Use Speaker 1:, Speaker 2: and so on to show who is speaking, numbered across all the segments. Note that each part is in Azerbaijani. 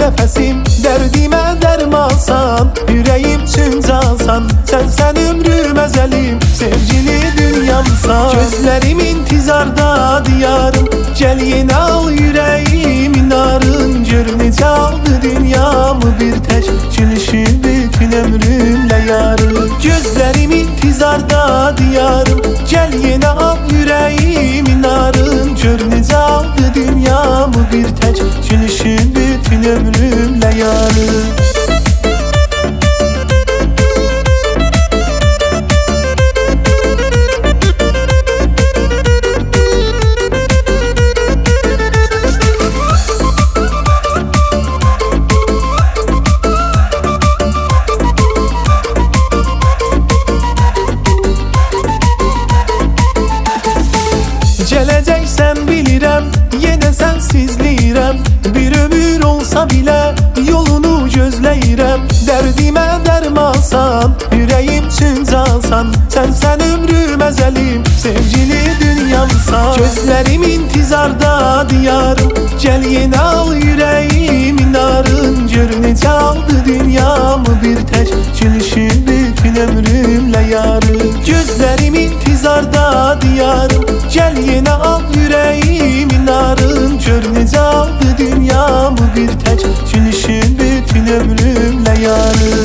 Speaker 1: nəfəsim, dərdimə dərmansan, ürəyim üçün cansan, sənsən ömrüm əzəlim, sevgili dünyamsan. Gözlərim intizarda diyarım, gəl yenə al ürəyimin narın, gör necə aldı dünyamı bir tək gülüşü bütün ömrümlə yarı. Gözlərim intizarda diyarım, gəl yenə al ürəyimin narın, gör necə aldı dünyamı bir tək gülüşü bütün ömrümlə yarı. Gələcəksən bilirəm, yenə sənsizləyirəm, bir ömür olsa bilə yolunu gözləyirəm. Dərdimə dərmansan, ürəyim üçün cansan, sənsən ömrüm əzəlim, sevgili dünyamsan. Gözlərim intizarda diyarım, gəl yenə al ürəyimin narın, gör necə aldı dünyamı bir tək gülüşü bütün ömrümlə yarı. Gözlərim intizarda diyarım, gəl yenə al ürəyimin narın, gör necə aldı dünyamı bir tək gülüşü bütün ömrümlə yarı.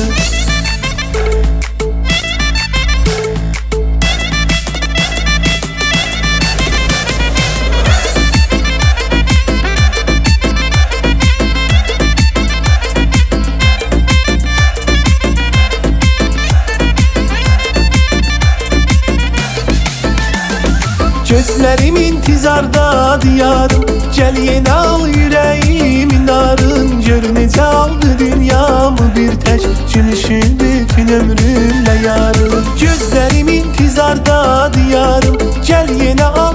Speaker 1: Gözlərim intizarda diyarım, gəl yenə al ürəyimin narın, gör necə aldı dünyamı bir tək gülüşü bütün ömrümlə yarı. Gözlərim intizarda diyarım, gəl yenə al